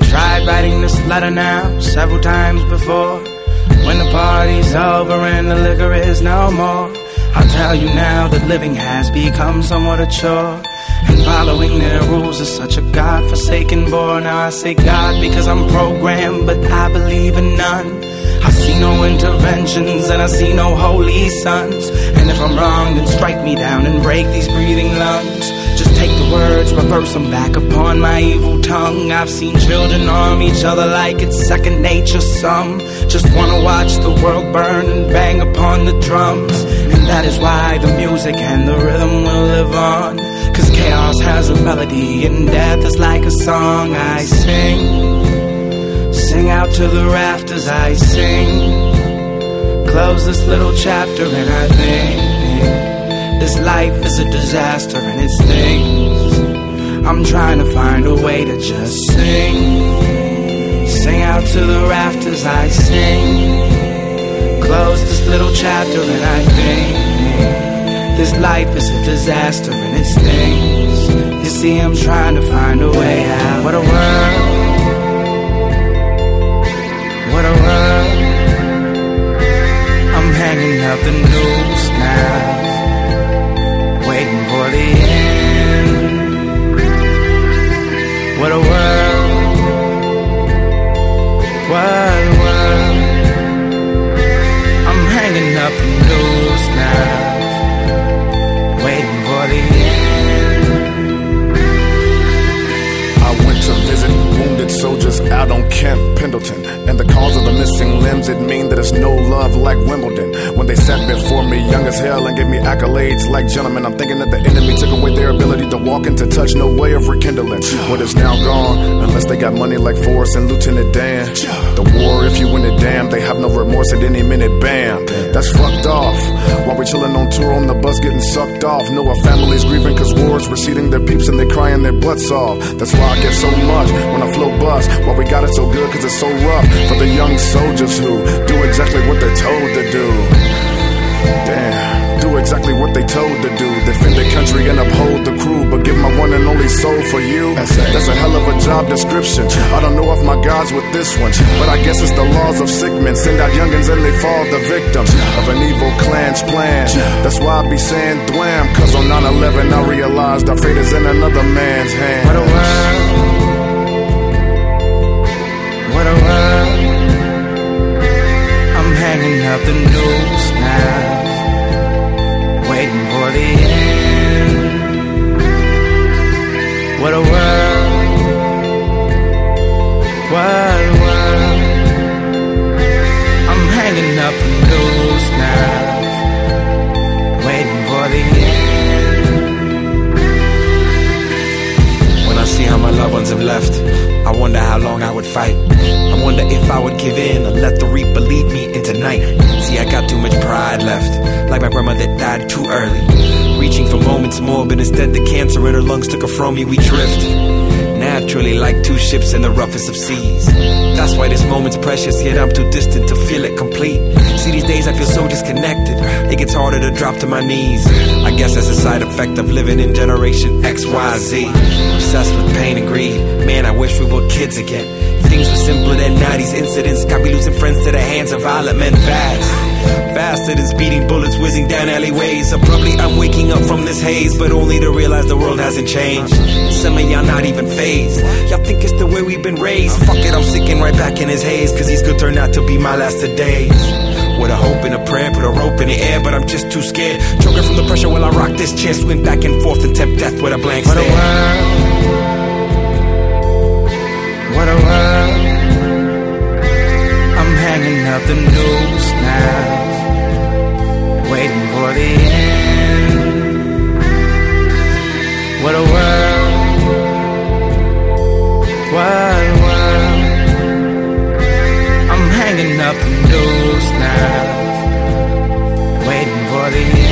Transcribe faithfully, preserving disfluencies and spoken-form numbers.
tried writing this letter now several times before. When the party's over and the liquor is no more, I'll tell you now that living has become somewhat a chore, and following their rules is such a God-forsaken bore. Now I say God because I'm programmed, but I believe in none. I see no interventions and I see no holy sons, and if I'm wrong then strike me down and break these breathing lungs. Just take the words, reverse them back upon my evil tongue. I've seen children arm each other like it's second nature. Some just wanna watch the world burn and bang upon the drums, and that is why the music and the rhythm will live on. Cause chaos has a melody and death is like a song. I sing, sing out to the rafters, I sing. Close this little chapter and I think this life is a disaster and it stings. I'm trying to find a way to just sing, sing out to the rafters, I sing. Close this little chapter and I think this life is a disaster and it stings. You see, I'm trying to find a way out. What a world, what a world. I'm hanging up the noose now, waiting for the end. What a world, what a world. I'm hanging up the noose now, waiting for the end. I went to visit wounded soldiers out on Camp Pendleton, and the cause of the missing limbs, it mean that it's no love like Wimbledon. When they sat before me, young as hell, and gave me accolades like gentlemen, I'm thinking that the enemy took away their ability to walk and to touch, no way of rekindling what is now gone, unless they got money like Forrest and Lieutenant Dan. The war, if you win it, damn, they have no remorse at any minute, bam. That's fucked off. While we chillin' on tour on the bus getting sucked off, know our families grieving cause war's receding their peeps and they crying their butts off. That's why I get so much when I flow bus. Why we got it so good cause it's so rough for the young soldiers who do exactly what they're told to do. Damn, do exactly what they told to do. Defend the country and uphold the crew, but give my one and only soul for you. That's a hell of a job description. I don't know if my God's with this one, but I guess it's the laws of sick men. Send out youngins and they fall the victim of an evil clan's plan. That's why I be saying dwam, cause on nine eleven I realized our fate is in another man's hands. What a world, what a world. I'm hanging up the noose now, waiting for the end. What a world, what a world. I'm hanging up the noose now, waiting for the end. When I see how my loved ones have left, I wonder how long I would fight. I wonder if I would give in or let the reaper lead me into night. See, I got too much pride left, like my grandmother died too early, reaching for moments more, but instead the cancer in her lungs took her from me. We drift naturally like two ships in the roughest of seas. That's why this moment's precious, yet I'm too distant to feel it complete. See, these days I feel so disconnected, it gets harder to drop to my knees. I guess that's a side effect of living in generation X Y Z. Obsessed with pain and greed, man, I wish we were kids again. Things were simpler than now, these incidents got me losing friends to the hands of violent men fast. Faster than speeding bullets whizzing down alleyways. Abruptly I'm waking up from this haze, but only to realize the world hasn't changed. Some of y'all not even phased. Y'all think it's the way we've been raised. Fuck it, I'm sinking right back in his haze, cause these could turn out to be my last of days. With a hope and a prayer, put a rope in the air, but I'm just too scared. Choking from the pressure while I rock this chair, swing back and forth and tempt death with a blank stare. What a world, what a world. I'm hanging up the noose now, waiting for the end. What a world, what a world. I'm hanging up the noose now, waiting for the end.